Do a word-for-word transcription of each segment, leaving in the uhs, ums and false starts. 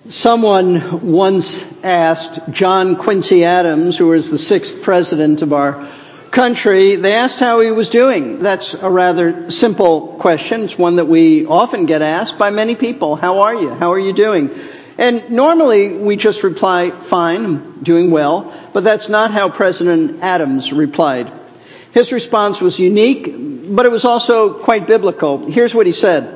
Someone once asked John Quincy Adams, who was the sixth president of our country, they asked how he was doing. That's a rather simple question. It's one that we often get asked by many people. How are you? How are you doing? And normally we just reply, fine, I'm doing well. But that's not how President Adams replied. His response was unique, but it was also quite biblical. Here's what he said.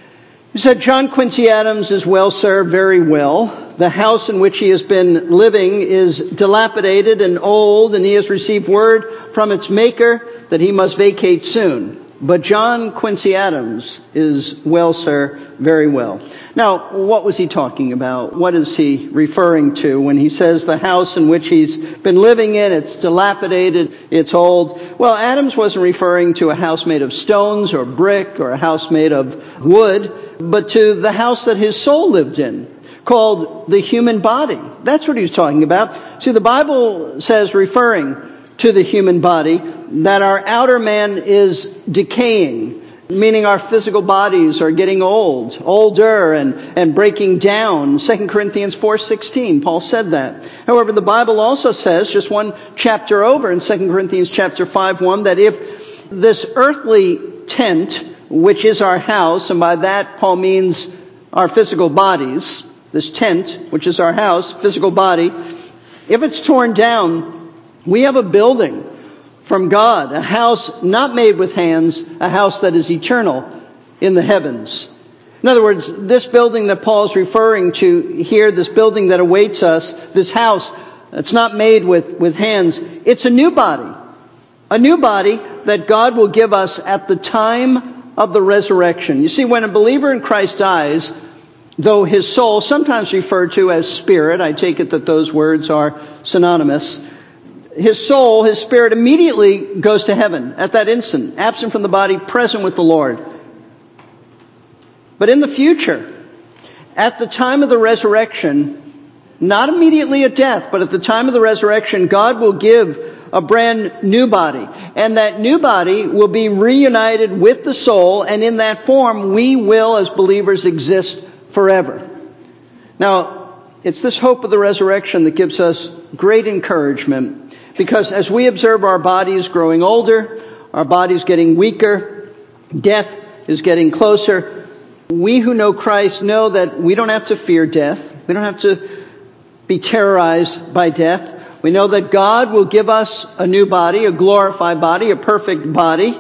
He said, John Quincy Adams is well, sir, very well. The house in which he has been living is dilapidated and old, and he has received word from its maker that he must vacate soon. But John Quincy Adams is well, sir, very well. Now, what was he talking about? What is he referring to when he says the house in which he's been living in, it's dilapidated, it's old? Well, Adams wasn't referring to a house made of stones or brick or a house made of wood, but to the house that his soul lived in, called the human body. That's what he was talking about. See, the Bible says, referring to the human body, that our outer man is decaying, meaning our physical bodies are getting old, older and, and breaking down. Second Corinthians four sixteen, Paul said that. However, the Bible also says, just one chapter over in Second Corinthians chapter five one, that if this earthly tent, which is our house, and by that Paul means our physical bodies, this tent, which is our house, physical body, if it's torn down, we have a building from God, a house not made with hands, a house that is eternal in the heavens. In other words, this building that Paul is referring to here, this building that awaits us, this house that's not made with, with hands, it's a new body. A new body that God will give us at the time of the resurrection. You see, when a believer in Christ dies, though his soul, sometimes referred to as spirit, I take it that those words are synonymous, his soul, his spirit immediately goes to heaven at that instant, absent from the body, present with the Lord. But in the future, at the time of the resurrection, not immediately at death, but at the time of the resurrection, God will give a brand new body. And that new body will be reunited with the soul, and in that form we will, as believers, exist forever. Now, it's this hope of the resurrection that gives us great encouragement, because as we observe our bodies growing older, our bodies getting weaker, death is getting closer, we who know Christ know that we don't have to fear death. We don't have to be terrorized by death. We know that God will give us a new body, a glorified body, a perfect body,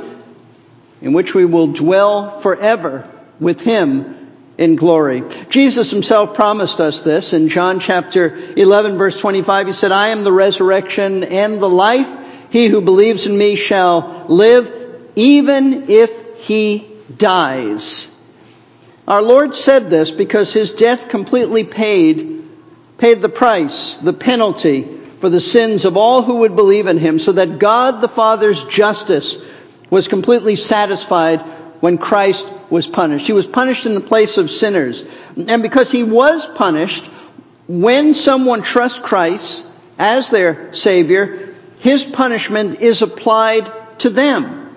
in which we will dwell forever with Him in glory. Jesus himself promised us this in John chapter eleven, verse twenty-five. He said, I am the resurrection and the life. He who believes in me shall live, even if he dies. Our Lord said this because his death completely paid, paid the price, the penalty for the sins of all who would believe in him, so that God the Father's justice was completely satisfied when Christ was punished. He was punished in the place of sinners. And because he was punished, when someone trusts Christ as their Savior, his punishment is applied to them,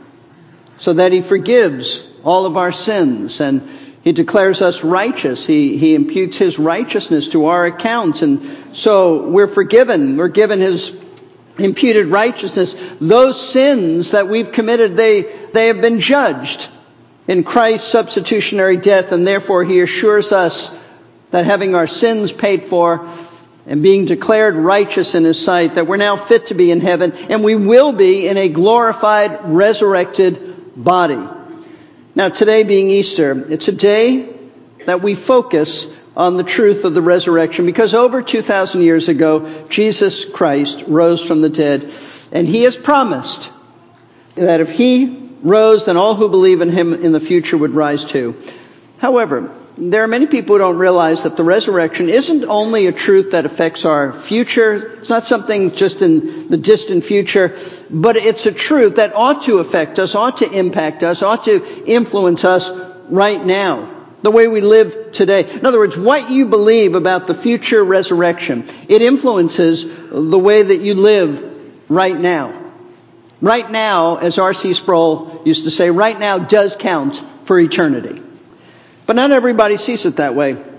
so that he forgives all of our sins and he declares us righteous. He, he imputes his righteousness to our account. And so we're forgiven. We're given his imputed righteousness. Those sins that we've committed, they, they have been judged in Christ's substitutionary death, and therefore he assures us that having our sins paid for and being declared righteous in his sight, that we're now fit to be in heaven, and we will be in a glorified, resurrected body. Now, today being Easter, it's a day that we focus on the truth of the resurrection, because over two thousand years ago, Jesus Christ rose from the dead, and he has promised that if he rose, then all who believe in him in the future would rise too. However, there are many people who don't realize that the resurrection isn't only a truth that affects our future. It's not something just in the distant future, but it's a truth that ought to affect us, ought to impact us, ought to influence us right now, the way we live today. In other words, what you believe about the future resurrection, it influences the way that you live right now. Right now, as R C Sproul used to say, right now does count for eternity. But not everybody sees it that way.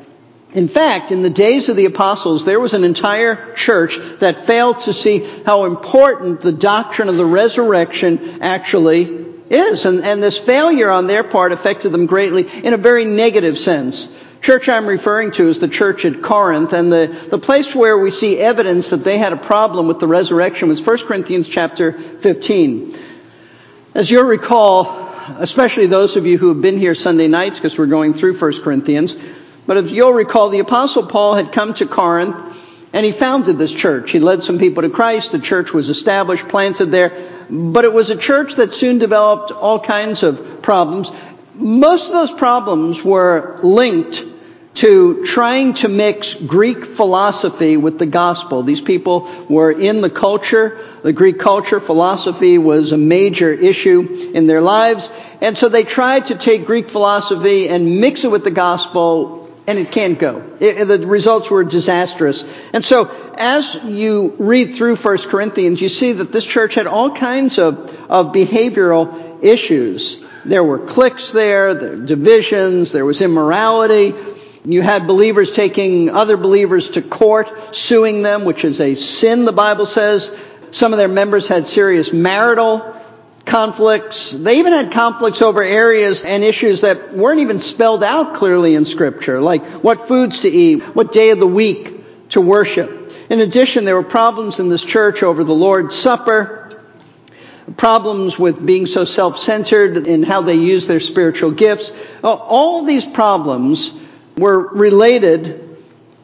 In fact, in the days of the apostles, there was an entire church that failed to see how important the doctrine of the resurrection actually is. And, and this failure on their part affected them greatly in a very negative sense. Church I'm referring to is the church at Corinth, and the, the place where we see evidence that they had a problem with the resurrection was First Corinthians chapter fifteen. As you'll recall, especially those of you who have been here Sunday nights, because we're going through First Corinthians, but if you'll recall, the Apostle Paul had come to Corinth, and he founded this church. He led some people to Christ. The church was established, planted there. But it was a church that soon developed all kinds of problems. Most of those problems were linked to trying to mix Greek philosophy with the gospel. These people were in the culture. The Greek culture, philosophy was a major issue in their lives. And so they tried to take Greek philosophy and mix it with the gospel. And it can't go. It, the results were disastrous. And so, as you read through First Corinthians, you see that this church had all kinds of, of behavioral issues. There were cliques there, there were divisions, there was immorality. You had believers taking other believers to court, suing them, which is a sin, the Bible says. Some of their members had serious marital conflicts. They even had conflicts over areas and issues that weren't even spelled out clearly in Scripture, like what foods to eat, what day of the week to worship. In addition, there were problems in this church over the Lord's Supper, problems with being so self-centered in how they use their spiritual gifts. All these problems were related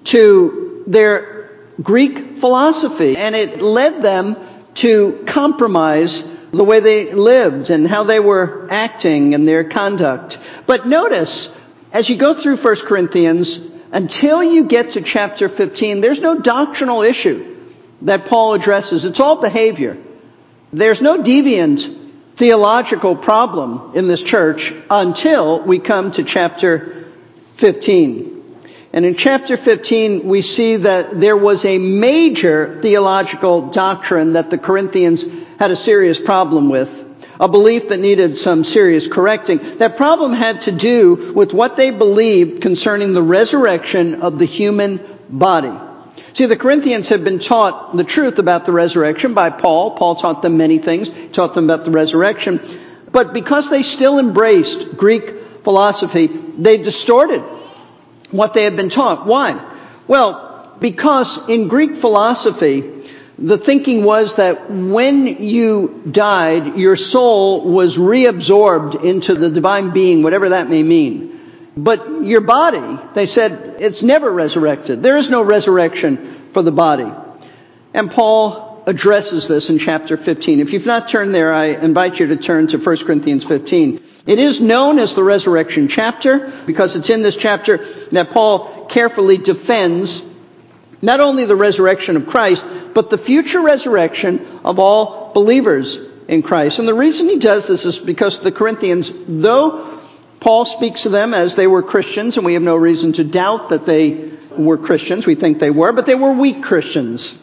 to their Greek philosophy, and it led them to compromise the way they lived and how they were acting and their conduct. But notice, as you go through First Corinthians, until you get to chapter fifteen, there's no doctrinal issue that Paul addresses. It's all behavior. There's no deviant theological problem in this church until we come to chapter fifteen. And in chapter fifteen, we see that there was a major theological doctrine that the Corinthians had a serious problem with, a belief that needed some serious correcting. That problem had to do with what they believed concerning the resurrection of the human body. See, the Corinthians had been taught the truth about the resurrection by Paul. Paul taught them many things, taught them about the resurrection. But because they still embraced Greek philosophy, they distorted what they had been taught. Why? Well, because in Greek philosophy, the thinking was that when you died, your soul was reabsorbed into the divine being, whatever that may mean. But your body, they said, it's never resurrected. There is no resurrection for the body. And Paul addresses this in chapter fifteen. If you've not turned there, I invite you to turn to First Corinthians fifteen. It is known as the resurrection chapter because it's in this chapter that Paul carefully defends not only the resurrection of Christ, but the future resurrection of all believers in Christ. And the reason he does this is because the Corinthians, though Paul speaks to them as they were Christians, and we have no reason to doubt that they were Christians, we think they were, but they were weak Christians.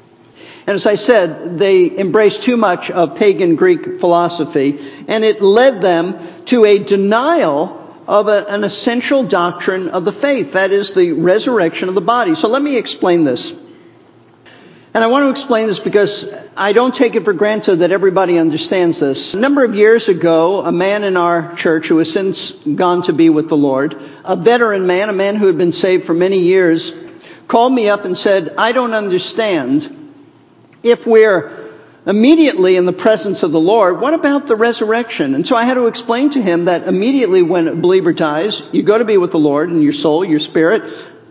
And as I said, they embraced too much of pagan Greek philosophy, and it led them to a denial of a, an essential doctrine of the faith, that is the resurrection of the body. So let me explain this. And I want to explain this because I don't take it for granted that everybody understands this. A number of years ago, a man in our church who has since gone to be with the Lord, a veteran man, a man who had been saved for many years, called me up and said, I don't understand if we're immediately in the presence of the Lord, what about the resurrection? And so I had to explain to him that immediately when a believer dies, you go to be with the Lord in your soul, your spirit.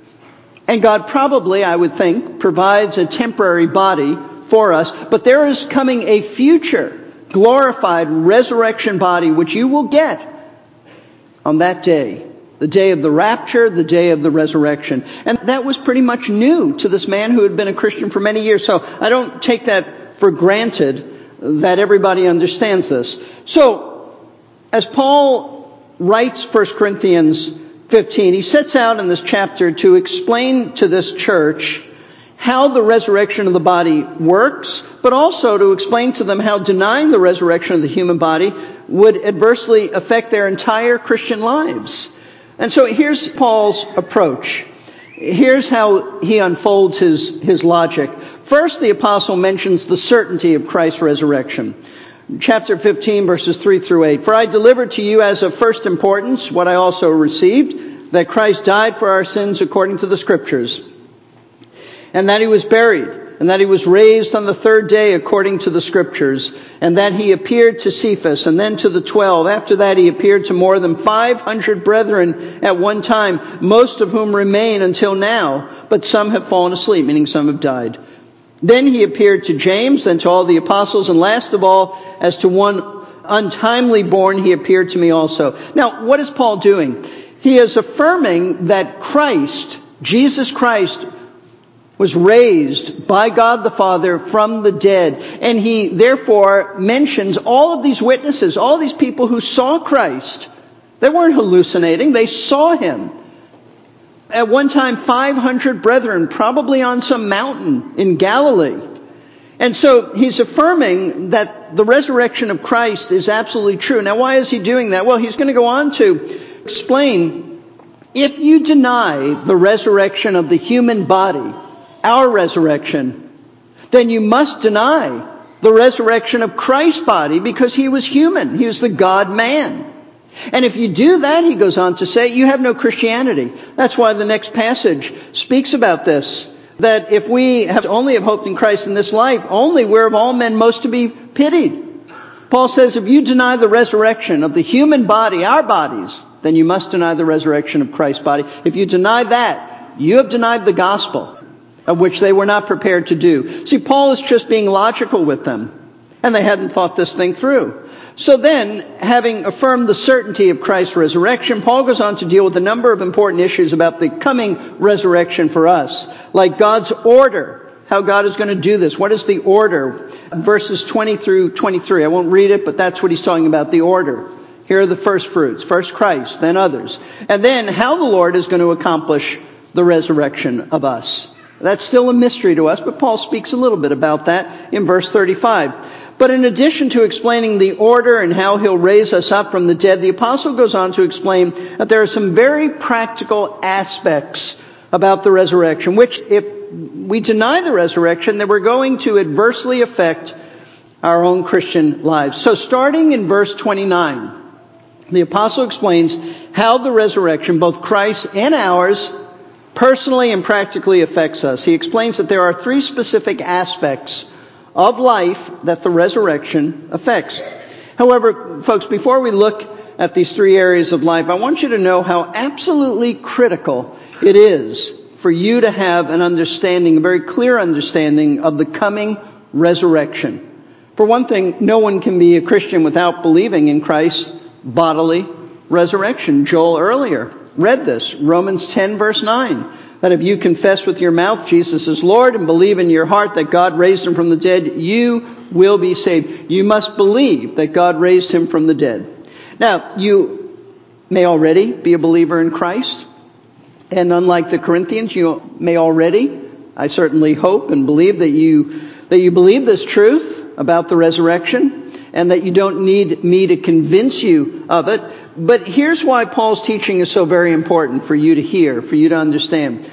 And God probably, I would think, provides a temporary body for us. But there is coming a future glorified resurrection body which you will get on that day. The day of the rapture, the day of the resurrection. And that was pretty much new to this man who had been a Christian for many years. So I don't take that for granted that everybody understands this. So, as Paul writes First Corinthians fifteen, he sets out in this chapter to explain to this church how the resurrection of the body works, but also to explain to them how denying the resurrection of the human body would adversely affect their entire Christian lives. And so here's Paul's approach. Here's how he unfolds his, his logic. First, the apostle mentions the certainty of Christ's resurrection. Chapter fifteen, verses three through eight. For I delivered to you as of first importance what I also received, that Christ died for our sins according to the Scriptures, and that he was buried, and that he was raised on the third day according to the Scriptures, and that he appeared to Cephas, and then to the twelve. After that he appeared to more than five hundred brethren at one time, most of whom remain until now, but some have fallen asleep, meaning some have died. Then he appeared to James, then to all the apostles, and last of all, as to one untimely born, he appeared to me also. Now, what is Paul doing? He is affirming that Christ, Jesus Christ, was raised by God the Father from the dead. And he therefore mentions all of these witnesses, all these people who saw Christ. They weren't hallucinating, they saw him. At one time, five hundred brethren, probably on some mountain in Galilee. And so he's affirming that the resurrection of Christ is absolutely true. Now, why is he doing that? Well, he's going to go on to explain, if you deny the resurrection of the human body, our resurrection, then you must deny the resurrection of Christ's body, because he was human. He was the God-man. And if you do that, he goes on to say, you have no Christianity. That's why the next passage speaks about this. That if we have only have hoped in Christ in this life, only we're of all men most to be pitied. Paul says, if you deny the resurrection of the human body, our bodies, then you must deny the resurrection of Christ's body. If you deny that, you have denied the gospel, of which they were not prepared to do. See, Paul is just being logical with them, and they hadn't thought this thing through. So then, having affirmed the certainty of Christ's resurrection, Paul goes on to deal with a number of important issues about the coming resurrection for us, like God's order, how God is going to do this. What is the order? Verses twenty through twenty-three. I won't read it, but that's what he's talking about, the order. Here are the first fruits. First Christ, then others. And then how the Lord is going to accomplish the resurrection of us. That's still a mystery to us, but Paul speaks a little bit about that in verse thirty-five. But in addition to explaining the order and how he'll raise us up from the dead, the apostle goes on to explain that there are some very practical aspects about the resurrection, which if we deny the resurrection, then we're going to adversely affect our own Christian lives. So starting in verse twenty-nine, the apostle explains how the resurrection, both Christ's and ours, personally and practically affects us. He explains that there are three specific aspects of life that the resurrection affects. However, folks, before we look at these three areas of life, I want you to know how absolutely critical it is for you to have an understanding, a very clear understanding of the coming resurrection. For one thing, no one can be a Christian without believing in Christ's bodily resurrection. Joel earlier read this, Romans ten verse nine. That if you confess with your mouth Jesus is Lord and believe in your heart that God raised him from the dead, you will be saved. You must believe that God raised him from the dead. Now, you may already be a believer in Christ. And unlike the Corinthians, you may already, I certainly hope and believe that you, that you believe this truth about the resurrection and that you don't need me to convince you of it. But here's why Paul's teaching is so very important for you to hear, for you to understand.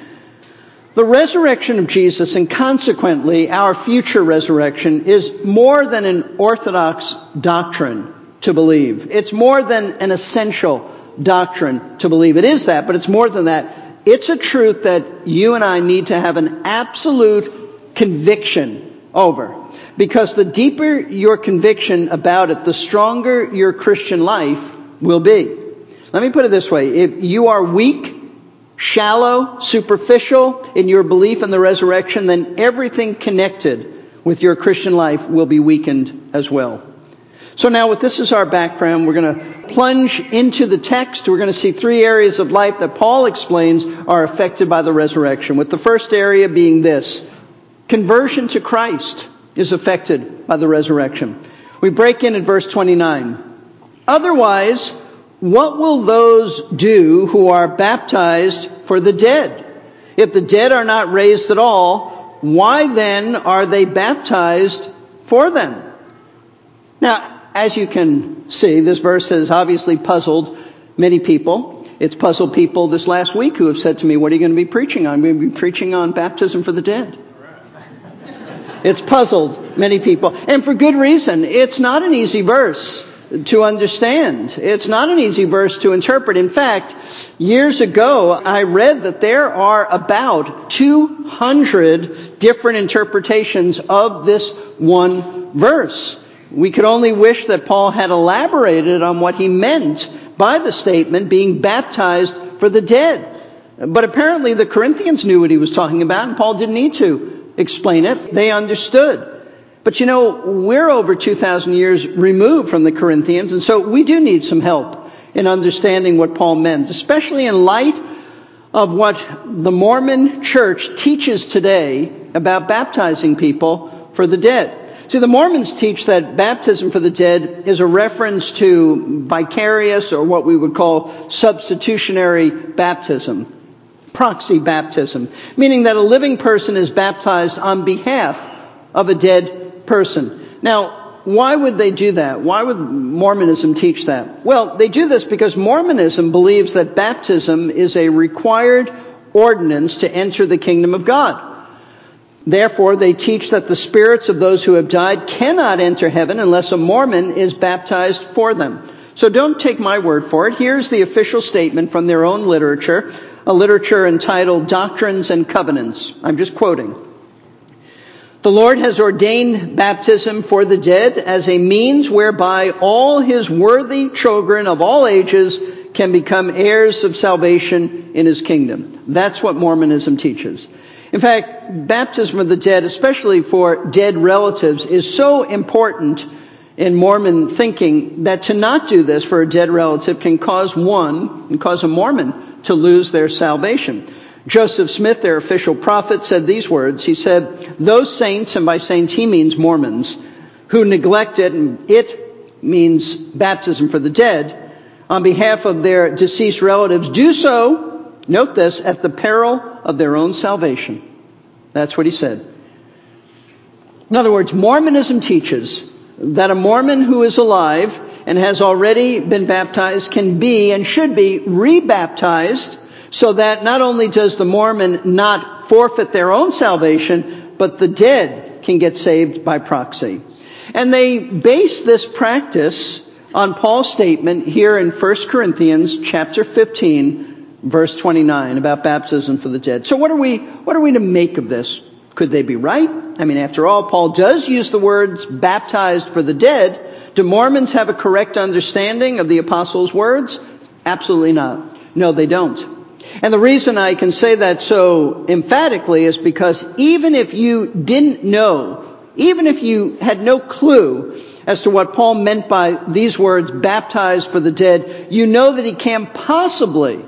The resurrection of Jesus, and consequently our future resurrection, is more than an orthodox doctrine to believe. It's more than an essential doctrine to believe. It is that, but it's more than that. It's a truth that you and I need to have an absolute conviction over. Because the deeper your conviction about it, the stronger your Christian life will be. Let me put it this way. If you are weak, shallow, superficial in your belief in the resurrection, then everything connected with your Christian life will be weakened as well. So now with this as our background, we're going to plunge into the text. We're going to see three areas of life that Paul explains are affected by the resurrection. With the first area being this: conversion to Christ is affected by the resurrection. We break in at verse twenty-nine. Otherwise, what will those do who are baptized for the dead? If the dead are not raised at all, why then are they baptized for them? Now, as you can see, this verse has obviously puzzled many people. It's puzzled people this last week who have said to me, what are you going to be preaching on? I'm going to be preaching on baptism for the dead. It's puzzled many people, and for good reason. It's not an easy verse to understand. It's not an easy verse to interpret. In fact, years ago, I read that there are about two hundred different interpretations of this one verse. We could only wish that Paul had elaborated on what he meant by the statement, being baptized for the dead. But apparently the Corinthians knew what he was talking about, and Paul didn't need to explain it. They understood. But you know, we're over two thousand years removed from the Corinthians, and so we do need some help in understanding what Paul meant, especially in light of what the Mormon Church teaches today about baptizing people for the dead. See, the Mormons teach that baptism for the dead is a reference to vicarious, or what we would call substitutionary baptism. Proxy baptism, meaning that a living person is baptized on behalf of a dead person. Now, why would they do that? Why would Mormonism teach that? Well, they do this because Mormonism believes that baptism is a required ordinance to enter the kingdom of God. Therefore, they teach that the spirits of those who have died cannot enter heaven unless a Mormon is baptized for them. So don't take my word for it. Here's the official statement from their own literature, a literature entitled Doctrines and Covenants. I'm just quoting. The Lord has ordained baptism for the dead as a means whereby all his worthy children of all ages can become heirs of salvation in his kingdom. That's what Mormonism teaches. In fact, baptism of the dead, especially for dead relatives, is so important in Mormon thinking that to not do this for a dead relative can cause one, and cause a Mormon to lose their salvation. Joseph Smith, their official prophet, said these words. He said, those saints, and by saints he means Mormons, who neglect it, and it means baptism for the dead, on behalf of their deceased relatives, do so, note this, at the peril of their own salvation. That's what he said. In other words, Mormonism teaches that a Mormon who is alive and has already been baptized can be and should be rebaptized, so that not only does the Mormon not forfeit their own salvation, but the dead can get saved by proxy. And they base this practice on Paul's statement here in First Corinthians chapter fifteen, verse twenty-nine, about baptism for the dead. So what are we, what are we to make of this? Could they be right? I mean, after all, Paul does use the words baptized for the dead. Do Mormons have a correct understanding of the apostles' words? Absolutely not. No, they don't. And the reason I can say that so emphatically is because even if you didn't know, even if you had no clue as to what Paul meant by these words, baptized for the dead, you know that he can't possibly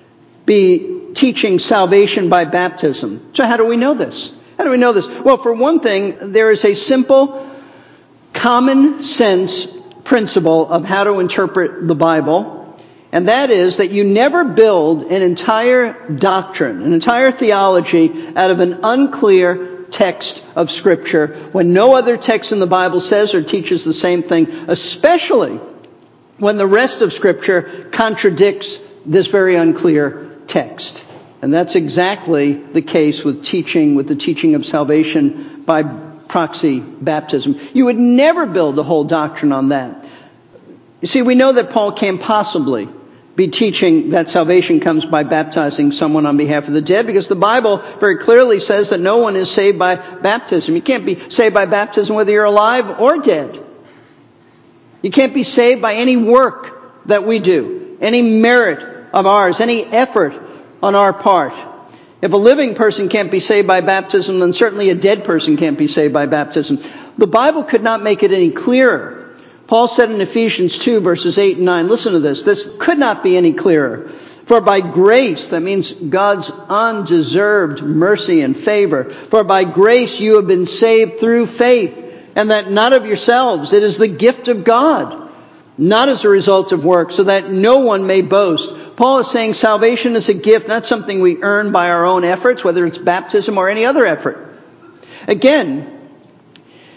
be teaching salvation by baptism. So how do we know this? How do we know this? Well, for one thing, there is a simple, common sense principle of how to interpret the Bible. And that is that you never build an entire doctrine, an entire theology out of an unclear text of Scripture when no other text in the Bible says or teaches the same thing, especially when the rest of Scripture contradicts this very unclear text. And that's exactly the case with teaching, with the teaching of salvation by proxy baptism. You would never build a whole doctrine on that. You see, we know that Paul can't possibly be teaching that salvation comes by baptizing someone on behalf of the dead, because the Bible very clearly says that no one is saved by baptism. You can't be saved by baptism whether you're alive or dead. You can't be saved by any work that we do, any merit of ours, any effort on our part. If a living person can't be saved by baptism, then certainly a dead person can't be saved by baptism. The Bible could not make it any clearer. Paul said in Ephesians two, verses eight and nine, listen to this, this could not be any clearer. For by grace, that means God's undeserved mercy and favor, for by grace you have been saved through faith, and that not of yourselves, it is the gift of God, not as a result of work, so that no one may boast. Paul is saying salvation is a gift, not something we earn by our own efforts, whether it's baptism or any other effort. Again,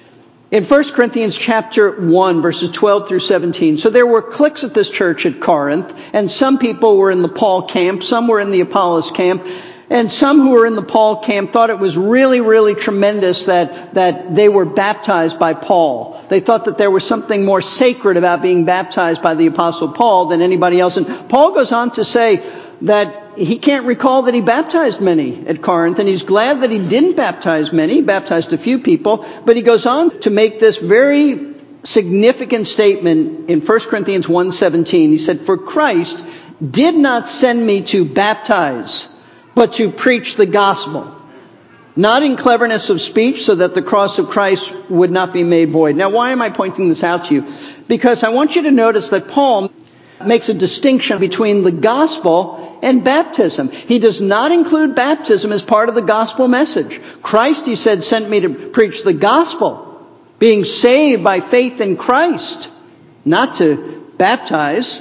In First Corinthians chapter one, verses twelve through seventeen, so there were cliques at this church at Corinth, and some people were in the Paul camp, some were in the Apollos camp, and some who were in the Paul camp thought it was really, really tremendous that, that they were baptized by Paul. They thought that there was something more sacred about being baptized by the Apostle Paul than anybody else. And Paul goes on to say that he can't recall that he baptized many at Corinth, and he's glad that he didn't baptize many. He baptized a few people, but he goes on to make this very significant statement in First Corinthians one seventeen. He said, "For Christ did not send me to baptize, but to preach the gospel, not in cleverness of speech, so that the cross of Christ would not be made void." Now, why am I pointing this out to you? Because I want you to notice that Paul makes a distinction between the gospel and baptism. He does not include baptism as part of the gospel message. Christ, he said, sent me to preach the gospel, being saved by faith in Christ, not to baptize.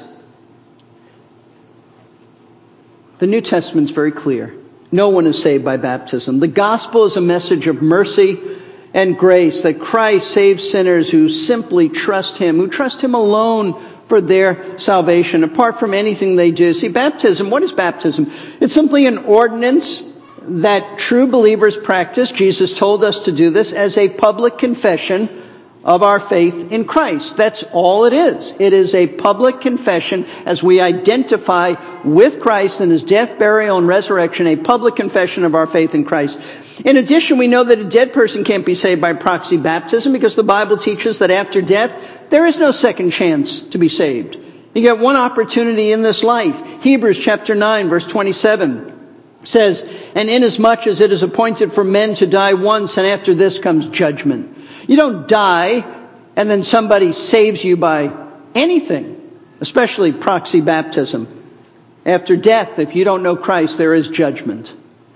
The New Testament's very clear. No one is saved by baptism. The gospel is a message of mercy and grace, that Christ saves sinners who simply trust Him, who trust Him alone for their salvation, apart from anything they do. See, baptism, what is baptism? It's simply an ordinance that true believers practice. Jesus told us to do this as a public confession of our faith in Christ. That's all it is. It is a public confession as we identify with Christ and His death, burial, and resurrection, a public confession of our faith in Christ. In addition, we know that a dead person can't be saved by proxy baptism because the Bible teaches that after death, there is no second chance to be saved. You get one opportunity in this life. Hebrews chapter nine, verse twenty-seven says, "And inasmuch as it is appointed for men to die once, and after this comes judgment." You don't die and then somebody saves you by anything, especially proxy baptism. After death, if you don't know Christ, there is judgment.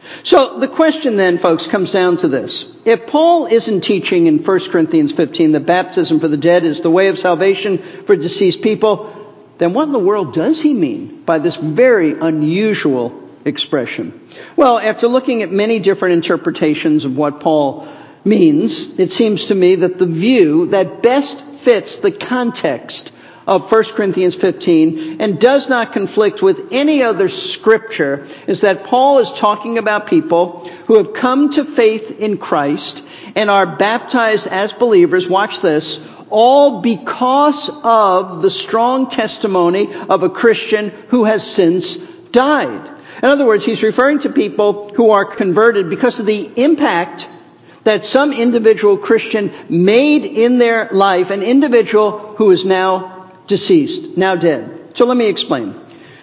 So the question then, folks, comes down to this. If Paul isn't teaching in First Corinthians fifteen that baptism for the dead is the way of salvation for deceased people, then what in the world does he mean by this very unusual expression? Well, after looking at many different interpretations of what Paul means, it seems to me that the view that best fits the context of First Corinthians fifteen and does not conflict with any other scripture is that Paul is talking about people who have come to faith in Christ and are baptized as believers, watch this, all because of the strong testimony of a Christian who has since died. In other words, he's referring to people who are converted because of the impact that some individual Christian made in their life, an individual who is now deceased, now dead. So let me explain.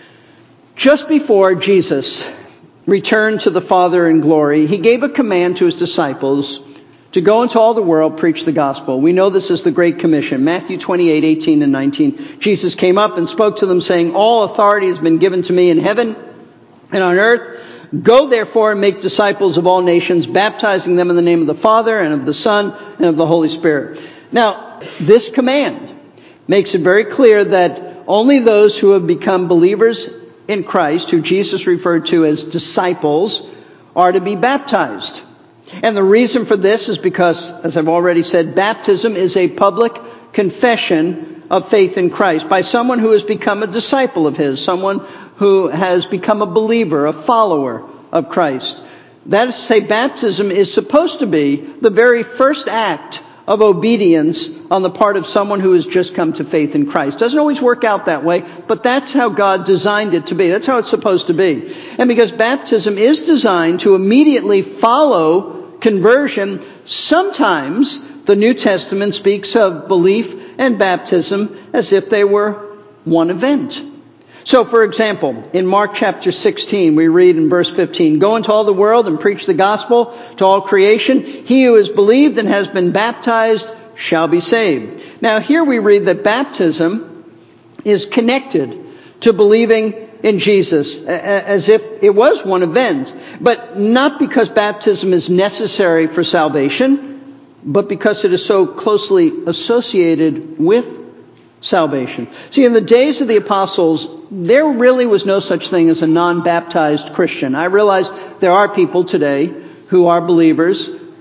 Just before Jesus returned to the Father in glory, He gave a command to His disciples to go into all the world, preach the gospel. We know this is the Great Commission. Matthew twenty-eight, eighteen and nineteen. Jesus came up and spoke to them saying, "All authority has been given to me in heaven and on earth. Go therefore and make disciples of all nations, baptizing them in the name of the Father and of the Son and of the Holy Spirit." Now, this command makes it very clear that only those who have become believers in Christ, who Jesus referred to as disciples, are to be baptized. And the reason for this is because, as I've already said, baptism is a public confession of faith in Christ by someone who has become a disciple of His, someone who has become a believer, a follower of Christ. That is to say, baptism is supposed to be the very first act of obedience on the part of someone who has just come to faith in Christ. Doesn't always work out that way, but that's how God designed it to be. That's how it's supposed to be. And because baptism is designed to immediately follow conversion, sometimes the New Testament speaks of belief and baptism as if they were one event. So, for example, in Mark chapter sixteen, we read in verse fifteen, "Go into all the world and preach the gospel to all creation. He who has believed and has been baptized shall be saved." Now, here we read that baptism is connected to believing in Jesus, as if it was one event, but not because baptism is necessary for salvation, but because it is so closely associated with salvation. See, in the days of the apostles, there really was no such thing as a non-baptized Christian. I realize there are people today who are believers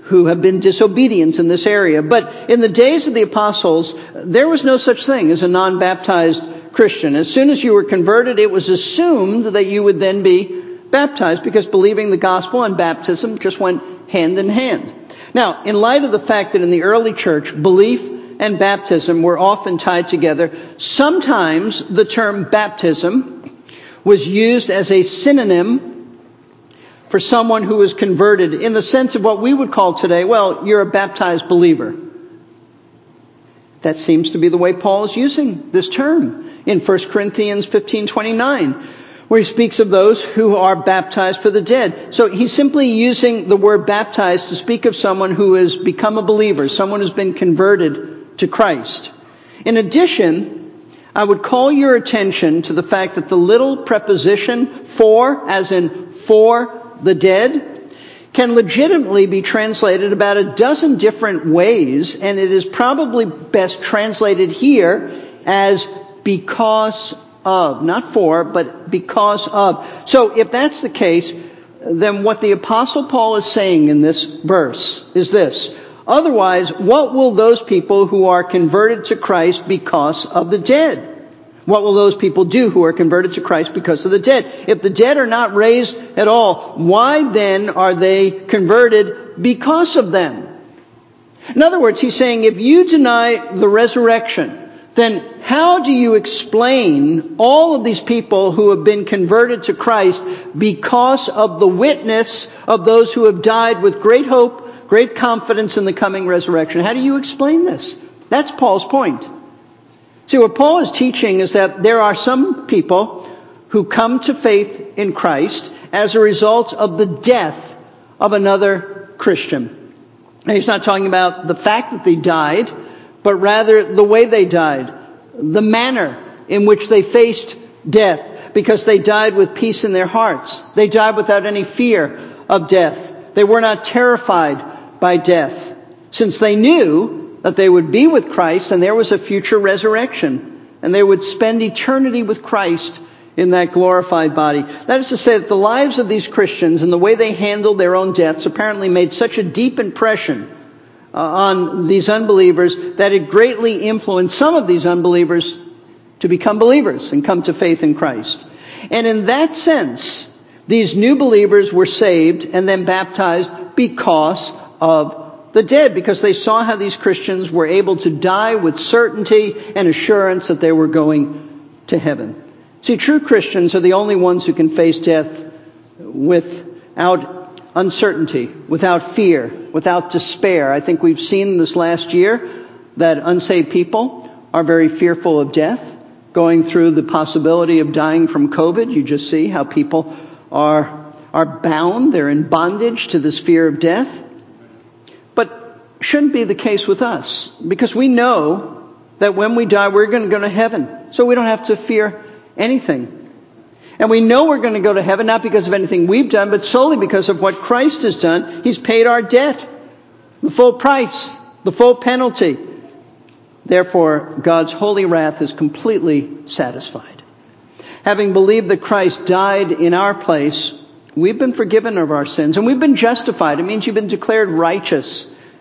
who have been disobedient in this area. But in the days of the apostles, there was no such thing as a non-baptized Christian. As soon as you were converted, it was assumed that you would then be baptized, because believing the gospel and baptism just went hand in hand. Now, in light of the fact that in the early church, belief and baptism were often tied together, sometimes the term baptism was used as a synonym for someone who was converted in the sense of what we would call today, well, you're a baptized believer. That seems to be the way Paul is using this term in First Corinthians fifteen twenty-nine. Where he speaks of those who are baptized for the dead. So he's simply using the word baptized to speak of someone who has become a believer, someone who's been converted to Christ. In addition, I would call your attention to the fact that the little preposition for, as in for the dead, can legitimately be translated about a dozen different ways, and it is probably best translated here as because of, not for, but because of. So if that's the case, then what the Apostle Paul is saying in this verse is this. Otherwise, what will those people who are converted to Christ because of the dead? What will those people do who are converted to Christ because of the dead? If the dead are not raised at all, why then are they converted because of them? In other words, he's saying if you deny the resurrection, then how do you explain all of these people who have been converted to Christ because of the witness of those who have died with great hope, great confidence in the coming resurrection? How do you explain this? That's Paul's point. See, what Paul is teaching is that there are some people who come to faith in Christ as a result of the death of another Christian. And he's not talking about the fact that they died, but rather the way they died, the manner in which they faced death, because they died with peace in their hearts. They died without any fear of death. They were not terrified by death, since they knew that they would be with Christ and there was a future resurrection, and they would spend eternity with Christ in that glorified body. That is to say that the lives of these Christians and the way they handled their own deaths apparently made such a deep impression Uh, on these unbelievers that it greatly influenced some of these unbelievers to become believers and come to faith in Christ. And in that sense, these new believers were saved and then baptized because of the dead, because they saw how these Christians were able to die with certainty and assurance that they were going to heaven. See, true Christians are the only ones who can face death without uncertainty, without fear, without despair. I think we've seen this last year that unsaved people are very fearful of death, going through the possibility of dying from COVID. You just see how people are, are bound, they're in bondage to this fear of death. But shouldn't be the case with us, because we know that when we die, we're going to go to heaven. So we don't have to fear anything. And we know we're going to go to heaven, not because of anything we've done, but solely because of what Christ has done. He's paid our debt, the full price, the full penalty. Therefore, God's holy wrath is completely satisfied. Having believed that Christ died in our place, we've been forgiven of our sins, and we've been justified. It means you've been declared righteous.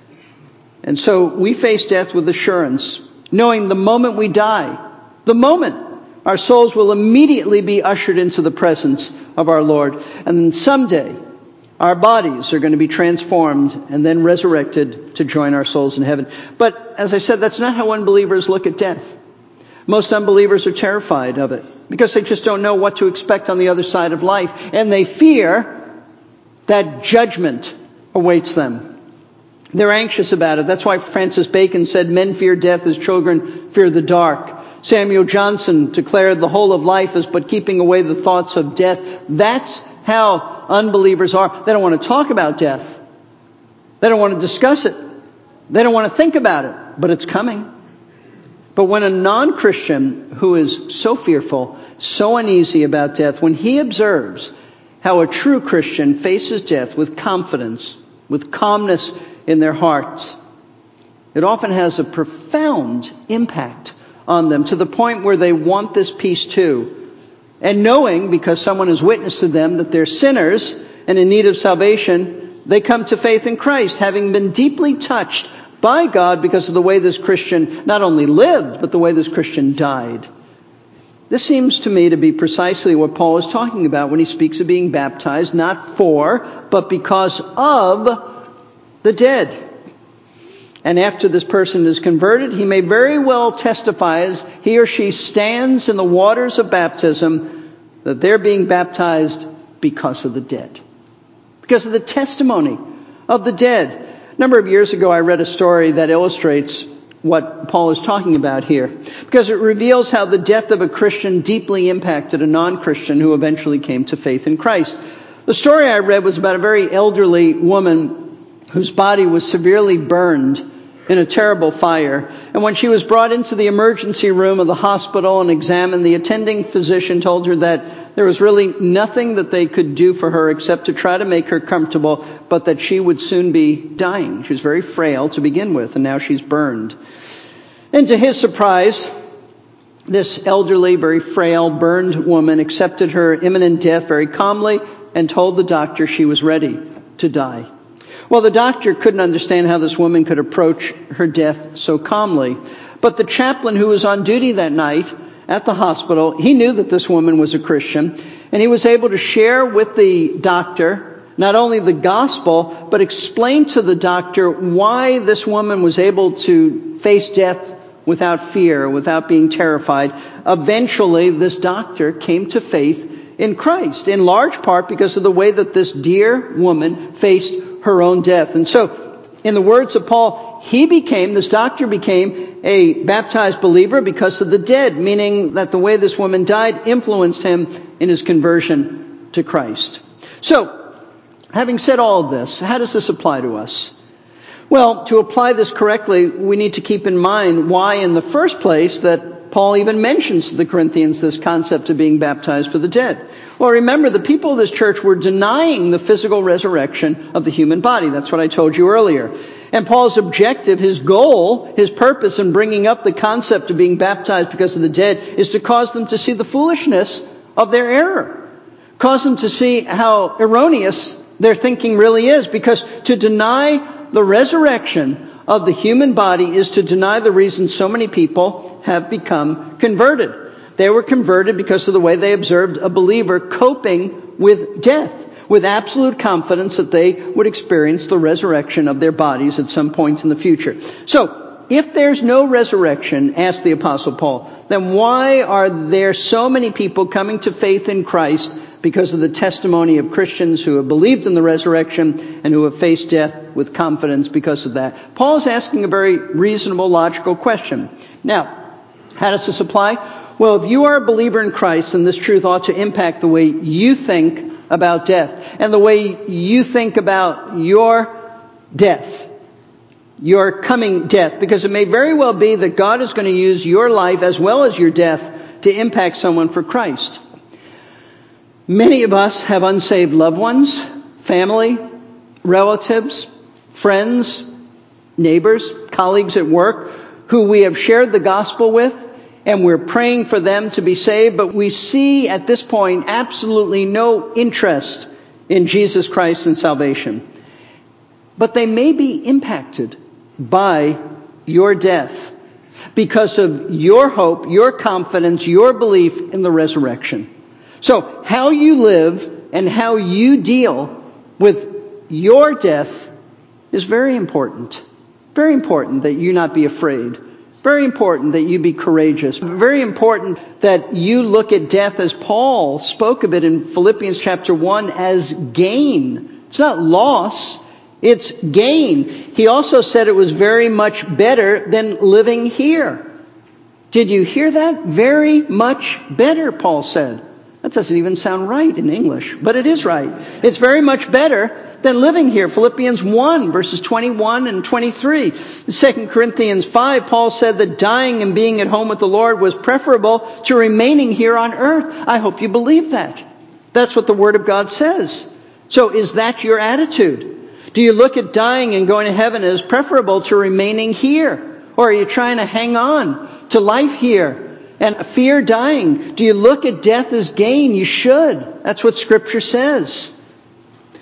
And so we face death with assurance, knowing the moment we die, the moment our souls will immediately be ushered into the presence of our Lord. And someday, our bodies are going to be transformed and then resurrected to join our souls in heaven. But, as I said, that's not how unbelievers look at death. Most unbelievers are terrified of it, because they just don't know what to expect on the other side of life. And they fear that judgment awaits them. They're anxious about it. That's why Francis Bacon said, men fear death as children fear the dark. Samuel Johnson declared the whole of life is but keeping away the thoughts of death. That's how unbelievers are. They don't want to talk about death. They don't want to discuss it. They don't want to think about it, but it's coming. But when a non-Christian who is so fearful, so uneasy about death, when he observes how a true Christian faces death with confidence, with calmness in their hearts, it often has a profound impact on them, to the point where they want this peace too. And knowing, because someone has witnessed to them, that they're sinners and in need of salvation, They come to faith in Christ, having been deeply touched by God because of the way this Christian not only lived, but the way this Christian died. This seems to me to be precisely what Paul is talking about when he speaks of being baptized, not for, but because of the dead. And after this person is converted, he may very well testify as he or she stands in the waters of baptism that they're being baptized because of the dead. Because of the testimony of the dead. A number of years ago, I read a story that illustrates what Paul is talking about here. Because it reveals how the death of a Christian deeply impacted a non-Christian who eventually came to faith in Christ. The story I read was about a very elderly woman whose body was severely burned in a terrible fire. And when she was brought into the emergency room of the hospital and examined, the attending physician told her that there was really nothing that they could do for her except to try to make her comfortable, but that she would soon be dying. She was very frail to begin with, and now she's burned. And to his surprise, this elderly, very frail, burned woman accepted her imminent death very calmly and told the doctor she was ready to die. Well, the doctor couldn't understand how this woman could approach her death so calmly. But the chaplain who was on duty that night at the hospital, he knew that this woman was a Christian, and he was able to share with the doctor not only the gospel, but explain to the doctor why this woman was able to face death without fear, without being terrified. Eventually, this doctor came to faith in Christ, in large part because of the way that this dear woman faced her own death. And so, in the words of Paul, he became, this doctor became a baptized believer because of the dead, meaning that the way this woman died influenced him in his conversion to Christ. So, having said all of this, how does this apply to us? Well, to apply this correctly, we need to keep in mind why in the first place that Paul even mentions to the Corinthians this concept of being baptized for the dead. Well, remember, the people of this church were denying the physical resurrection of the human body. That's what I told you earlier. And Paul's objective, his goal, his purpose in bringing up the concept of being baptized because of the dead is to cause them to see the foolishness of their error. Cause them to see how erroneous their thinking really is. Because to deny the resurrection of the human body is to deny the reason so many people have become converted. They were converted because of the way they observed a believer coping with death, with absolute confidence that they would experience the resurrection of their bodies at some point in the future. So, if there's no resurrection, asked the Apostle Paul, then why are there so many people coming to faith in Christ because of the testimony of Christians who have believed in the resurrection and who have faced death with confidence because of that? Paul is asking a very reasonable, logical question. Now, how does this apply? Well, if you are a believer in Christ, then this truth ought to impact the way you think about death and the way you think about your death, your coming death, because it may very well be that God is going to use your life as well as your death to impact someone for Christ. Many of us have unsaved loved ones, family, relatives, friends, neighbors, colleagues at work who we have shared the gospel with, and we're praying for them to be saved, but we see at this point absolutely no interest in Jesus Christ and salvation. But they may be impacted by your death because of your hope, your confidence, your belief in the resurrection. So how you live and how you deal with your death is very important. Very important that you not be afraid. Very important that you be courageous. Very important that you look at death as Paul spoke of it in Philippians chapter one as gain. It's not loss, it's gain. He also said it was very much better than living here. Did you hear that? Very much better, Paul said. That doesn't even sound right in English, but it is right. It's very much better than living here. Philippians one, verses twenty-one and twenty-three. In Second Corinthians five, Paul said that dying and being at home with the Lord was preferable to remaining here on earth. I hope you believe that. That's what the Word of God says. So is that your attitude? Do you look at dying and going to heaven as preferable to remaining here? Or are you trying to hang on to life here and fear dying? Do you look at death as gain? You should. That's what Scripture says.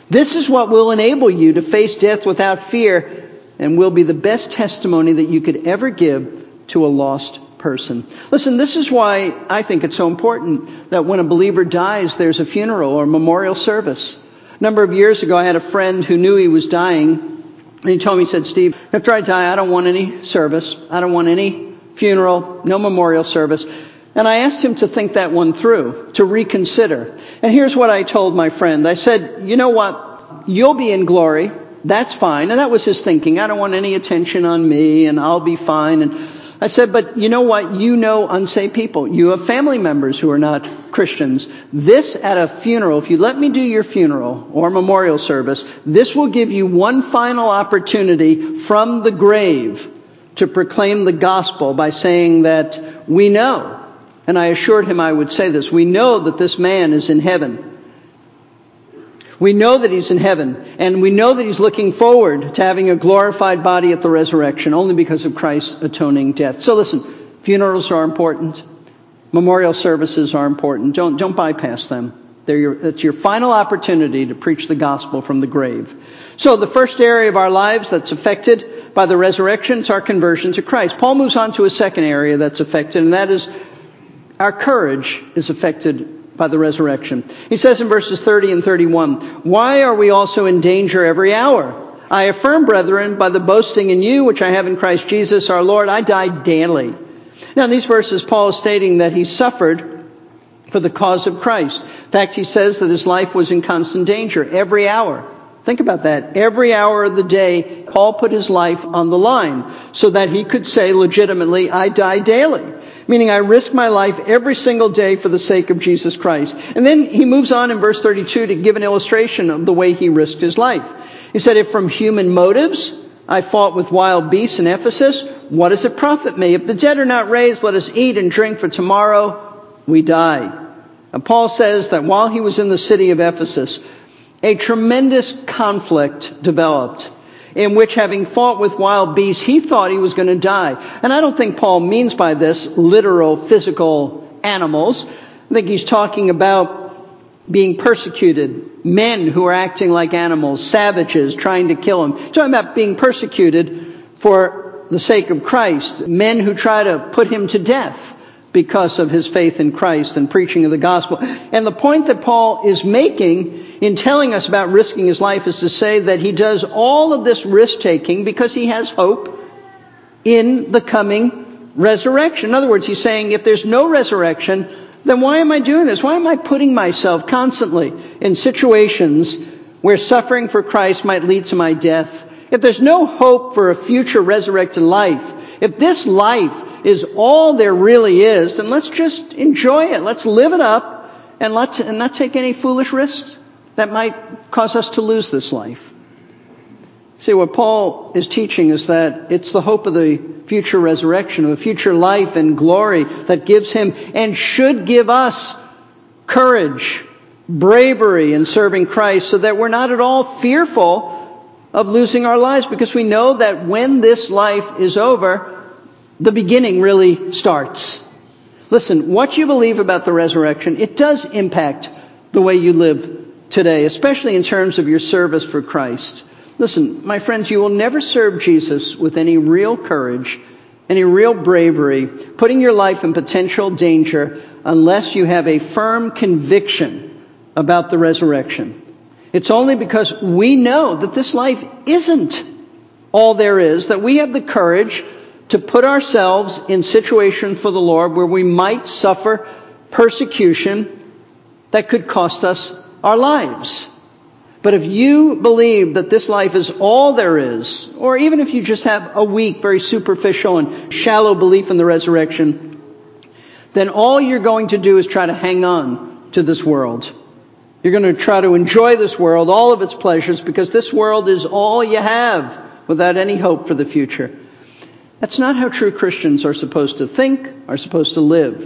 This is what will enable you to face death without fear and will be the best testimony that you could ever give to a lost person. Listen, this is why I think it's so important that when a believer dies, there's a funeral or memorial service. A number of years ago, I had a friend who knew he was dying, and he told me, he said, Steve, after I die, I don't want any service. I don't want any funeral, no memorial service. And I asked him to think that one through, to reconsider. And here's what I told my friend. I said, you know what? You'll be in glory. That's fine. And that was his thinking. I don't want any attention on me, and I'll be fine. And I said, but you know what? You know unsaved people. You have family members who are not Christians. This at a funeral, if you let me do your funeral or memorial service, this will give you one final opportunity from the grave to proclaim the gospel by saying that we know. And I assured him I would say this. We know that this man is in heaven. We know that he's in heaven. And we know that he's looking forward to having a glorified body at the resurrection only because of Christ's atoning death. So listen, funerals are important. Memorial services are important. Don't, don't bypass them. They're your, it's your final opportunity to preach the gospel from the grave. So the first area of our lives that's affected by the resurrection is our conversion to Christ. Paul moves on to a second area that's affected, and that is our courage is affected by the resurrection. He says in verses thirty and thirty-one, why are we also in danger every hour? I affirm, brethren, by the boasting in you, which I have in Christ Jesus our Lord, I die daily. Now in these verses, Paul is stating that he suffered for the cause of Christ. In fact, he says that his life was in constant danger every hour. Think about that. Every hour of the day, Paul put his life on the line so that he could say legitimately, I die daily. Meaning I risk my life every single day for the sake of Jesus Christ. And then he moves on in verse thirty-two to give an illustration of the way he risked his life. He said, if from human motives I fought with wild beasts in Ephesus, what does it profit me? If the dead are not raised, let us eat and drink, for tomorrow we die. And Paul says that while he was in the city of Ephesus, a tremendous conflict developed, in which, having fought with wild beasts, he thought he was going to die. And I don't think Paul means by this literal physical animals. I think he's talking about being persecuted, men who are acting like animals, savages trying to kill him. He's talking about being persecuted for the sake of Christ, men who try to put him to death because of his faith in Christ and preaching of the gospel. And the point that Paul is making in telling us about risking his life is to say that he does all of this risk-taking because he has hope in the coming resurrection. In other words, he's saying if there's no resurrection, then why am I doing this? Why am I putting myself constantly in situations where suffering for Christ might lead to my death? If there's no hope for a future resurrected life, if this life is all there really is, then let's just enjoy it. Let's live it up and, let's, and not take any foolish risks that might cause us to lose this life. See, what Paul is teaching is that it's the hope of the future resurrection, of a future life and glory that gives him and should give us courage, bravery in serving Christ so that we're not at all fearful of losing our lives, because we know that when this life is over, the beginning really starts. Listen, what you believe about the resurrection, it does impact the way you live today, especially in terms of your service for Christ. Listen, my friends, you will never serve Jesus with any real courage, any real bravery, putting your life in potential danger unless you have a firm conviction about the resurrection. It's only because we know that this life isn't all there is that we have the courage to put ourselves in situation for the Lord where we might suffer persecution that could cost us our lives. But if you believe that this life is all there is, or even if you just have a weak, very superficial and shallow belief in the resurrection, then all you're going to do is try to hang on to this world. You're going to try to enjoy this world, all of its pleasures, because this world is all you have without any hope for the future. That's not how true Christians are supposed to think, are supposed to live,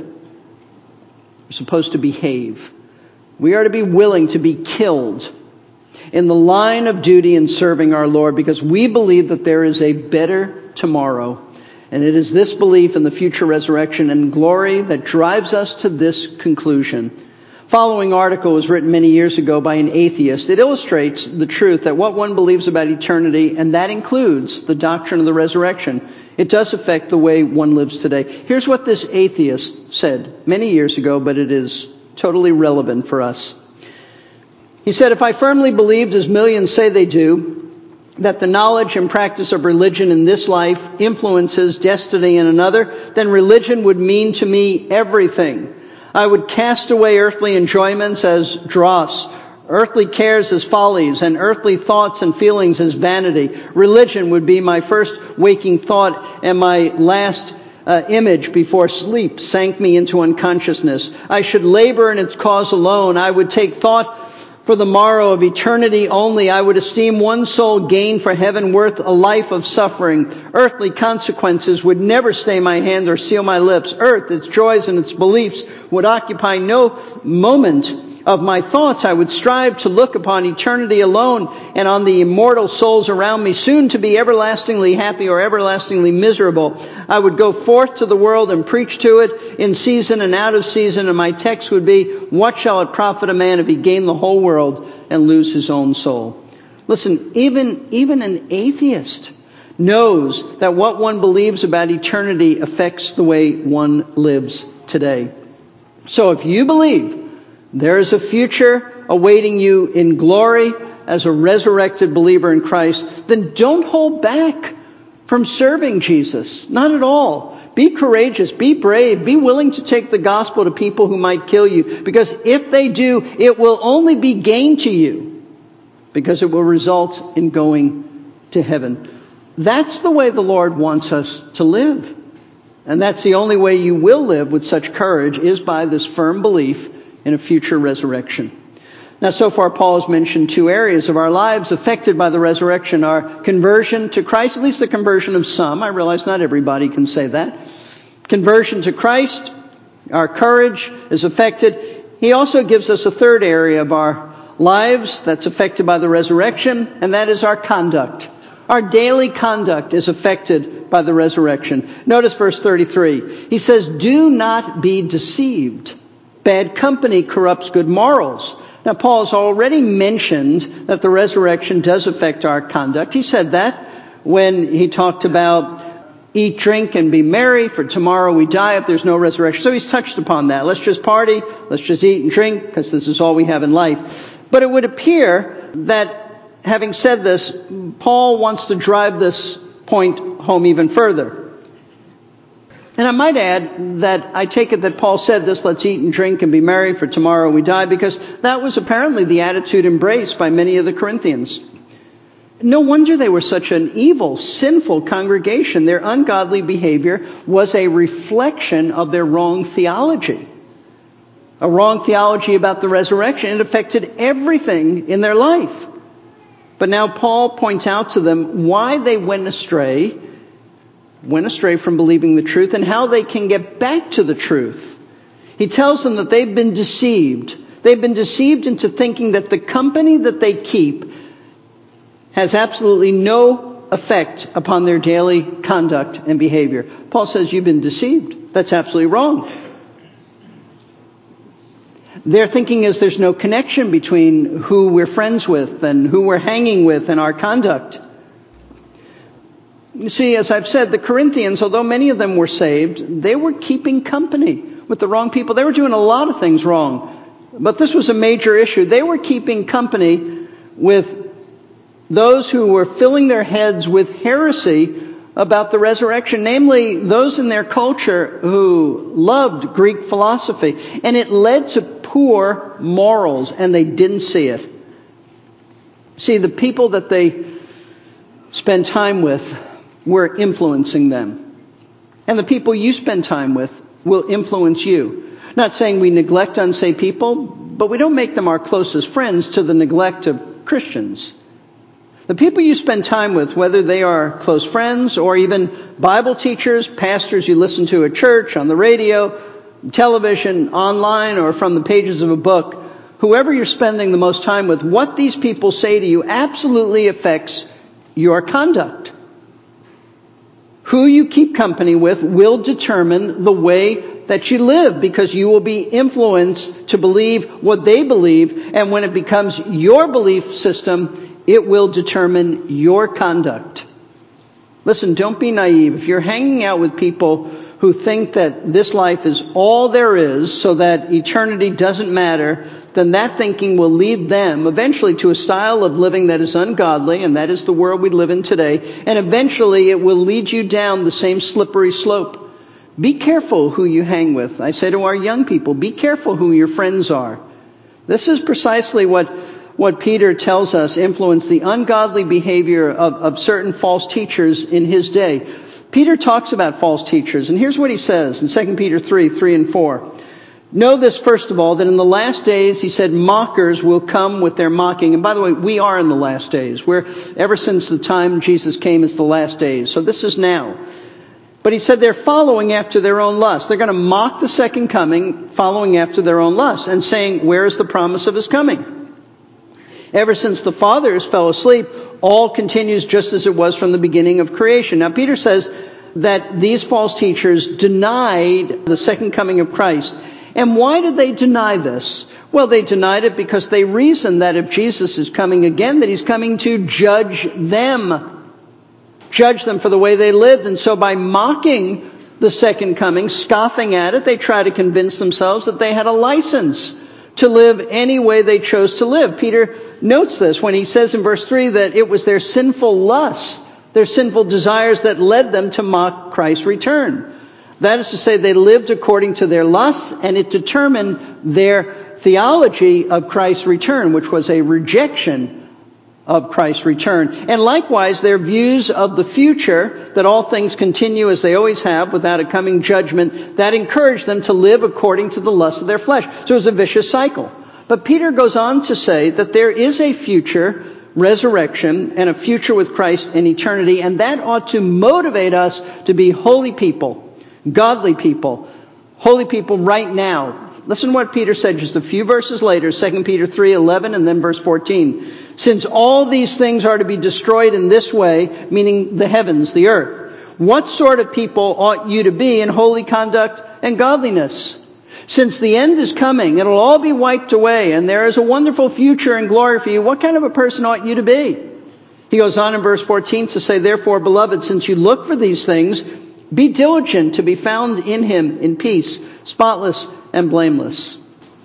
are supposed to behave. We are to be willing to be killed in the line of duty in serving our Lord because we believe that there is a better tomorrow. And it is this belief in the future resurrection and glory that drives us to this conclusion. Following article was written many years ago by an atheist. It illustrates the truth that what one believes about eternity, and that includes the doctrine of the resurrection, it does affect the way one lives today. Here's what this atheist said many years ago, but it is totally relevant for us. He said, "If I firmly believed, as millions say they do, that the knowledge and practice of religion in this life influences destiny in another, then religion would mean to me everything. I would cast away earthly enjoyments as dross, earthly cares as follies, and earthly thoughts and feelings as vanity. Religion would be my first waking thought, and my last uh, image before sleep sank me into unconsciousness. I should labor in its cause alone. I would take thought for the morrow of eternity only. I would esteem one soul gained for heaven worth a life of suffering. Earthly consequences would never stay my hand or seal my lips. Earth, its joys and its beliefs would occupy no moment of my thoughts. I would strive to look upon eternity alone and on the immortal souls around me, soon to be everlastingly happy or everlastingly miserable. I would go forth to the world and preach to it in season and out of season, and my text would be, what shall it profit a man if he gain the whole world and lose his own soul?" Listen, even, even an atheist knows that what one believes about eternity affects the way one lives today. So if you believe there is a future awaiting you in glory as a resurrected believer in Christ, then don't hold back from serving Jesus. Not at all. Be courageous. Be brave. Be willing to take the gospel to people who might kill you. Because if they do, it will only be gain to you. Because it will result in going to heaven. That's the way the Lord wants us to live. And that's the only way you will live with such courage, is by this firm belief in a future resurrection. Now, so far, Paul has mentioned two areas of our lives affected by the resurrection. Our conversion to Christ, at least the conversion of some. I realize not everybody can say that. Conversion to Christ, our courage is affected. He also gives us a third area of our lives that's affected by the resurrection, and that is our conduct. Our daily conduct is affected by the resurrection. Notice verse thirty-three. He says, "Do not be deceived. Bad company corrupts good morals." Now, Paul has already mentioned that the resurrection does affect our conduct. He said that when he talked about eat, drink, and be merry, for tomorrow we die if there's no resurrection. So he's touched upon that. Let's just party, let's just eat and drink, because this is all we have in life. But it would appear that, having said this, Paul wants to drive this point home even further. And I might add that I take it that Paul said this, let's eat and drink and be merry, for tomorrow we die, because that was apparently the attitude embraced by many of the Corinthians. No wonder they were such an evil, sinful congregation. Their ungodly behavior was a reflection of their wrong theology. A wrong theology about the resurrection. It affected everything in their life. But now Paul points out to them why they went astray, went astray from believing the truth, and how they can get back to the truth. He tells them that they've been deceived. They've been deceived into thinking that the company that they keep has absolutely no effect upon their daily conduct and behavior. Paul says, you've been deceived. That's absolutely wrong. Their thinking is there's no connection between who we're friends with and who we're hanging with and our conduct. You see, as I've said, the Corinthians, although many of them were saved, they were keeping company with the wrong people. They were doing a lot of things wrong. But this was a major issue. They were keeping company with those who were filling their heads with heresy about the resurrection, namely those in their culture who loved Greek philosophy. And it led to poor morals, and they didn't see it. See, the people that they spend time with were influencing them. And the people you spend time with will influence you. Not saying we neglect unsaved people, but we don't make them our closest friends to the neglect of Christians. The people you spend time with, whether they are close friends or even Bible teachers, pastors you listen to at church, on the radio, television, online, or from the pages of a book, whoever you're spending the most time with, what these people say to you absolutely affects your conduct. Who you keep company with will determine the way that you live, because you will be influenced to believe what they believe. And when it becomes your belief system, it will determine your conduct. Listen, don't be naive. If you're hanging out with people who think that this life is all there is, so that eternity doesn't matter, then that thinking will lead them eventually to a style of living that is ungodly, and that is the world we live in today. And eventually it will lead you down the same slippery slope. Be careful who you hang with. I say to our young people, be careful who your friends are. This is precisely what, what Peter tells us influenced the ungodly behavior of, of certain false teachers in his day. Peter talks about false teachers, and here's what he says in Second Peter three, three and four. Know this, first of all, that in the last days, he said, mockers will come with their mocking. And by the way, we are in the last days. We're, ever since the time Jesus came, it's the last days. So this is now. But he said they're following after their own lust. They're going to mock the second coming, following after their own lust, and saying, where is the promise of his coming? Ever since the fathers fell asleep, all continues just as it was from the beginning of creation. Now, Peter says that these false teachers denied the second coming of Christ. And why did they deny this? Well, they denied it because they reasoned that if Jesus is coming again, that he's coming to judge them. Judge them for the way they lived. And so by mocking the second coming, scoffing at it, they try to convince themselves that they had a license to live any way they chose to live. Peter notes this when he says in verse three that it was their sinful lusts, their sinful desires that led them to mock Christ's return. That is to say, they lived according to their lusts, and it determined their theology of Christ's return, which was a rejection of Christ's return. And likewise, their views of the future, that all things continue as they always have without a coming judgment, that encouraged them to live according to the lust of their flesh. So it was a vicious cycle. But Peter goes on to say that there is a future resurrection and a future with Christ in eternity, and that ought to motivate us to be holy people. Godly people, holy people right now. Listen to what Peter said just a few verses later, Second Peter three eleven and then verse fourteen. Since all these things are to be destroyed in this way, meaning the heavens, the earth, what sort of people ought you to be in holy conduct and godliness? Since the end is coming, it'll all be wiped away, and there is a wonderful future and glory for you. What kind of a person ought you to be? He goes on in verse fourteen to say, therefore, beloved, since you look for these things, be diligent to be found in him in peace, spotless and blameless.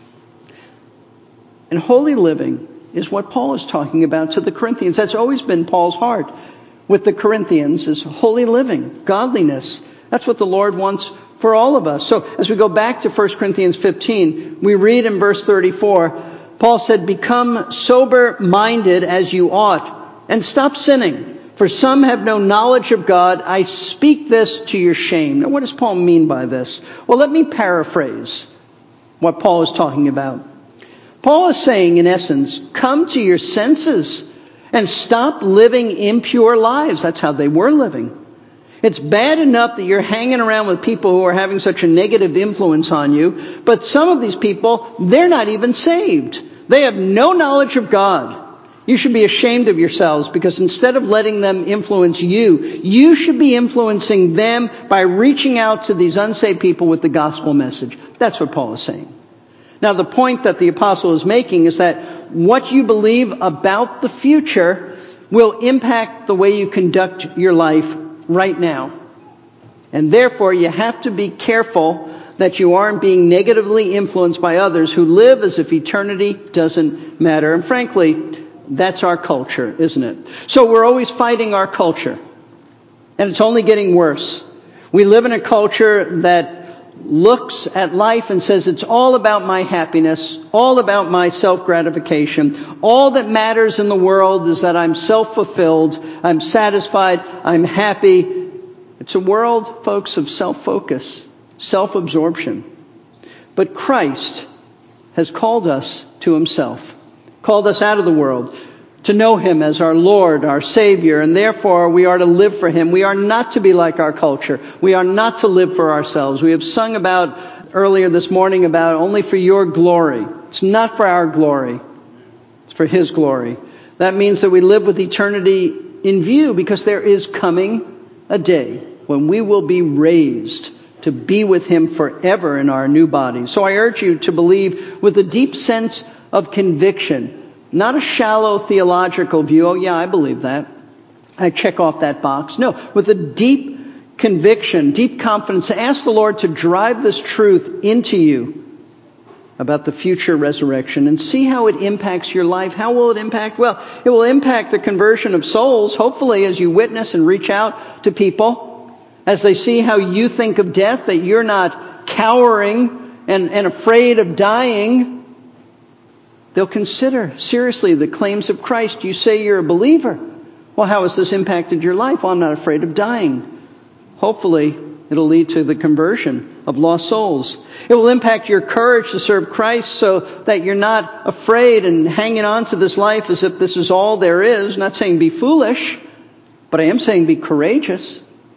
And holy living is what Paul is talking about to the Corinthians. That's always been Paul's heart with the Corinthians, is holy living, godliness. That's what the Lord wants for all of us. So as we go back to First Corinthians fifteen, we read in verse thirty-four, Paul said, become sober-minded as you ought, and stop sinning. For some have no knowledge of God. I speak this to your shame. Now, what does Paul mean by this? Well, let me paraphrase what Paul is talking about. Paul is saying, in essence, come to your senses and stop living impure lives. That's how they were living. It's bad enough that you're hanging around with people who are having such a negative influence on you, but some of these people, they're not even saved. They have no knowledge of God. You should be ashamed of yourselves, because instead of letting them influence you, you should be influencing them by reaching out to these unsaved people with the gospel message. That's what Paul is saying. Now, the point that the apostle is making is that what you believe about the future will impact the way you conduct your life right now. And therefore, you have to be careful that you aren't being negatively influenced by others who live as if eternity doesn't matter. And frankly, that's our culture, isn't it? So we're always fighting our culture. And it's only getting worse. We live in a culture that looks at life and says it's all about my happiness, all about my self-gratification. All that matters in the world is that I'm self-fulfilled, I'm satisfied, I'm happy. It's a world, folks, of self-focus, self-absorption. But Christ has called us to himself. Called us out of the world to know him as our Lord, our Savior, and therefore we are to live for him. We are not to be like our culture. We are not to live for ourselves. We have sung about earlier this morning about only for your glory. It's not for our glory. It's for his glory. That means that we live with eternity in view, because there is coming a day when we will be raised to be with him forever in our new bodies. So I urge you to believe with a deep sense of conviction, not a shallow theological view. Oh yeah, I believe that. I check off that box. No, with a deep conviction, deep confidence. Ask the Lord to drive this truth into you about the future resurrection and see how it impacts your life. How will it impact? Well, it will impact the conversion of souls, hopefully, as you witness and reach out to people, as they see how you think of death, that you're not cowering and, and afraid of dying. They'll consider seriously the claims of Christ. You say you're a believer. Well, how has this impacted your life? Well, I'm not afraid of dying. Hopefully, it'll lead to the conversion of lost souls. It will impact your courage to serve Christ so that you're not afraid and hanging on to this life as if this is all there is. I'm not saying be foolish, but I am saying be courageous,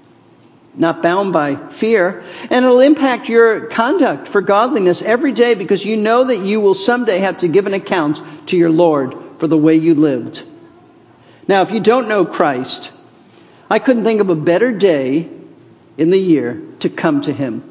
not bound by fear. And it'll impact your conduct for godliness every day because you know that you will someday have to give an account to your Lord for the way you lived. Now, if you don't know Christ, I couldn't think of a better day in the year to come to him.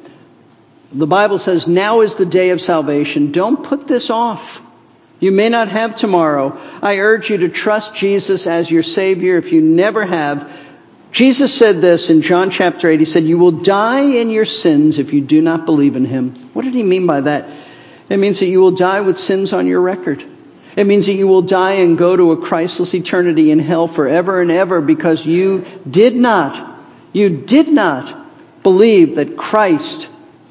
The Bible says now is the day of salvation. Don't put this off. You may not have tomorrow. I urge you to trust Jesus as your Savior if you never have. Jesus said this in John chapter eight. He said, you will die in your sins if you do not believe in him. What did he mean by that? It means that you will die with sins on your record. It means that you will die and go to a Christless eternity in hell forever and ever because you did not, you did not believe that Christ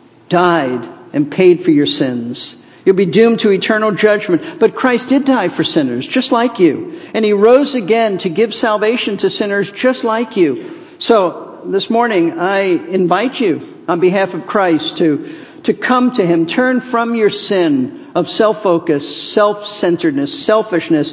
died and paid for your sins. You'll be doomed to eternal judgment. But Christ did die for sinners, just like you. And he rose again to give salvation to sinners just like you. So this morning, I invite you on behalf of Christ to, to come to him. Turn from your sin of self-focus, self-centeredness, selfishness.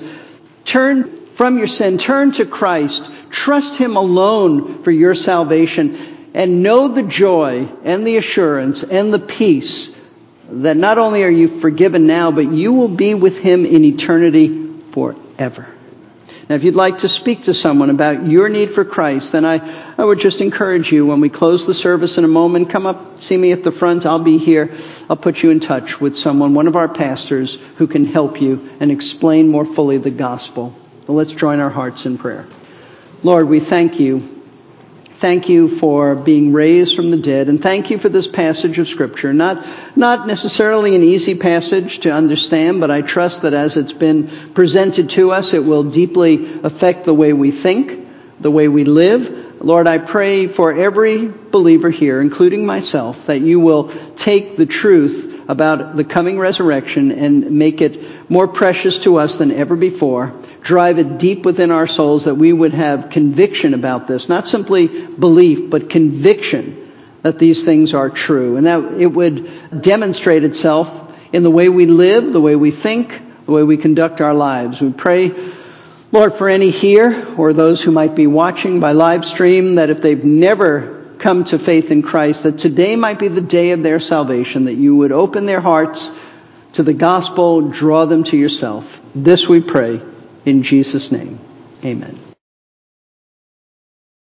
Turn from your sin. Turn to Christ. Trust him alone for your salvation. And know the joy and the assurance and the peace that not only are you forgiven now, but you will be with him in eternity forever. Now, if you'd like to speak to someone about your need for Christ, then I, I would just encourage you when we close the service in a moment, come up, see me at the front. I'll be here. I'll put you in touch with someone, one of our pastors, who can help you and explain more fully the gospel. So let's join our hearts in prayer. Lord, we thank you. Thank you for being raised from the dead, and thank you for this passage of Scripture. Not, not necessarily an easy passage to understand, but I trust that as it's been presented to us, it will deeply affect the way we think, the way we live. Lord, I pray for every believer here, including myself, that you will take the truth about the coming resurrection and make it more precious to us than ever before. Drive it deep within our souls that we would have conviction about this. Not simply belief, but conviction that these things are true. And that it would demonstrate itself in the way we live, the way we think, the way we conduct our lives. We pray, Lord, for any here or those who might be watching by live stream, that if they've never come to faith in Christ, that today might be the day of their salvation, that you would open their hearts to the gospel, draw them to yourself. This we pray. In Jesus' name, amen.